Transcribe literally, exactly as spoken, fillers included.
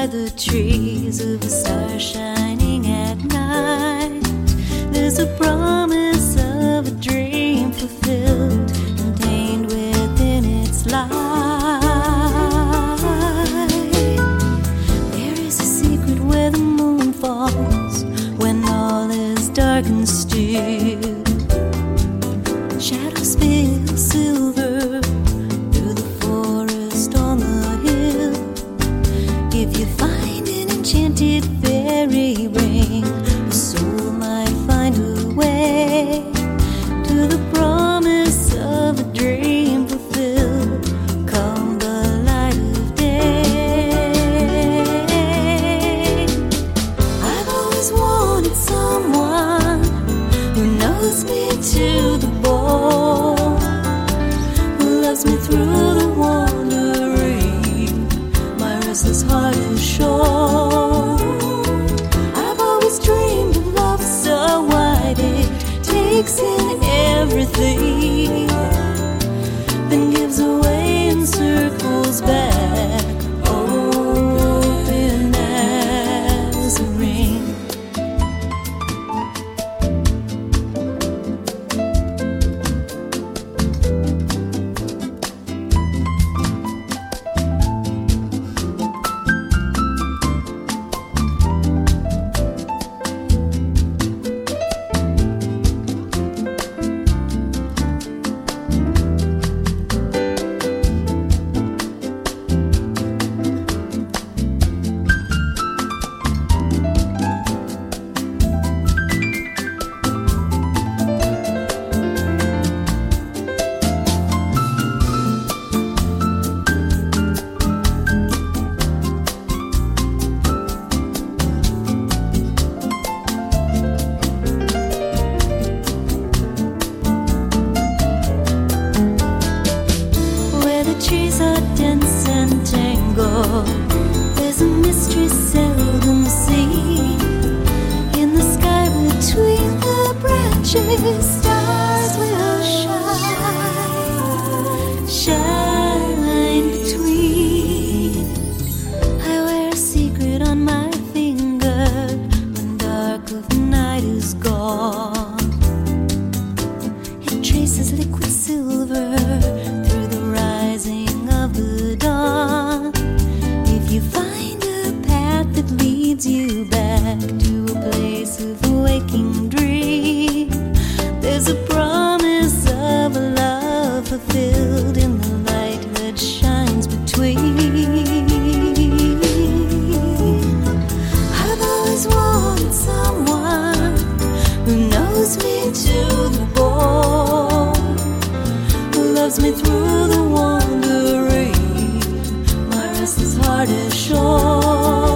by the trees of a star shining at night. There's a promise of a dream fulfilled, contained within its light. There is a secret where the moon falls when all is dark and still. Shadows spill silver through the forest on the hill. If you find an enchanted fairy ring, a soul might find a way to the promise of a dream fulfilled, come the light of day. I've always wanted someone who knows me to the bone, who loves me through the wandering, my restless heart is sure. I've always dreamed of love so wide it takes in everything, then gives away and circles back, open as a ring. Trees are dense and tangled. There's a mystery seldom seen. In the sky between the branches, stars will shine, shine between. I wear a secret on my finger when dark of the night is gone. It traces liquid silver through the rising of the dawn. If you find a path that leads you back to a place of waking dream, there's a promise of a love fulfilled in the light that shines between. I've always wanted someone who knows me to the bone, who loves me through the wandering, my restless heart is sure.